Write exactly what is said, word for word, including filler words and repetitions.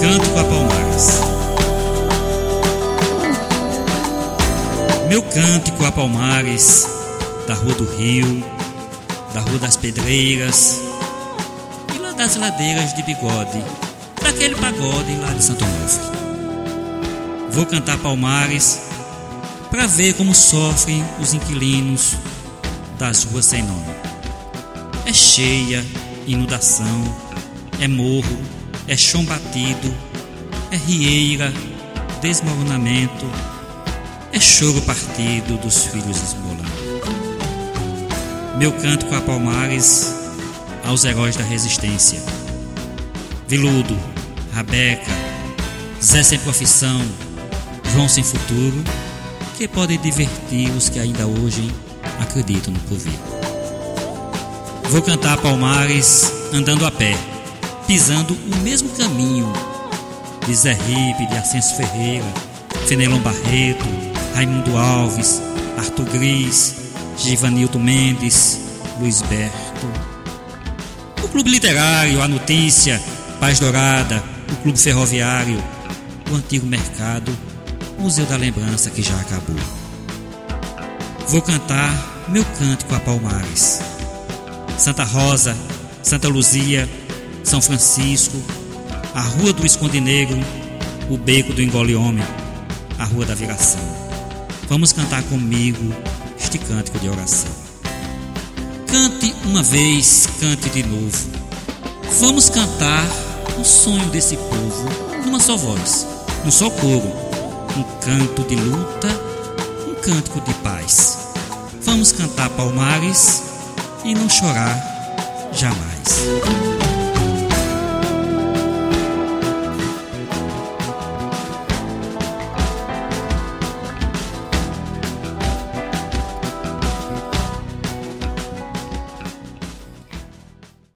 Cântico a Palmares. Meu cântico a Palmares, da Rua do Rio, da Rua das Pedreiras e lá das ladeiras de Bigode, daquele pagode lá de Santo Onofre. Vou cantar Palmares pra ver como sofrem os inquilinos das ruas sem nome. É cheia, inundação, é morro, é chão batido, é rieira, desmoronamento, é choro partido dos filhos esmolando. Meu cântico a Palmares aos heróis da resistência: Viludo, Rabeca, Zé sem profissão, João sem futuro, que podem divertir os que ainda hoje acreditam no porvir. Vou cantar Palmares andando a pé, pisando o mesmo caminho de Zé Ribe, de Ascenso Ferreira, Fenelon Barreto, Raimundo Alves, Arthur Gris, Givanildo Mendes, Luiz Berto. O Clube Literário, a Notícia, Paz Dourada, o Clube Ferroviário, o Antigo Mercado, Museu da Lembrança que já acabou. Vou cantar meu cântico a Palmares. Santa Rosa, Santa Luzia, São Francisco, a Rua do Esconde Negro, o Beco do Engole Homem, a Rua da Viração. Vamos cantar comigo este cântico de oração. Cante uma vez, cante de novo. Vamos cantar o sonho desse povo numa só voz, num só coro. Um canto de luta, um cântico de paz. Vamos cantar Palmares e não chorar jamais.